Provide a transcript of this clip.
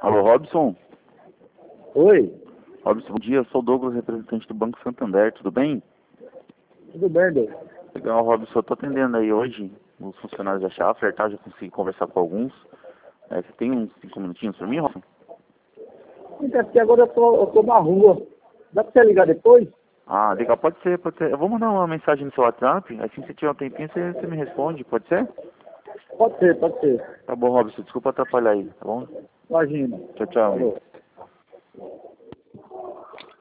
Alô, Robson? Oi, Robson, bom dia. Eu sou o Douglas, representante do Banco Santander. Tudo bem? tudo bem, Deus? Legal, Robson. Eu tô atendendo aí hoje os funcionários da Schaffer, tá? Já consegui conversar com alguns. Você tem uns 5 minutinhos pra mim, Robson? Então, porque agora eu tô na rua. Dá pra você ligar depois? Ah, legal. Pode ser, pode ser. Eu vou mandar uma mensagem no seu WhatsApp. Assim, se tiver um tempinho, você me responde. Pode ser? Pode ser, pode ser. Tá bom, Robson. Desculpa atrapalhar aí, tá bom? Imagina. Tchau, tchau. Falou.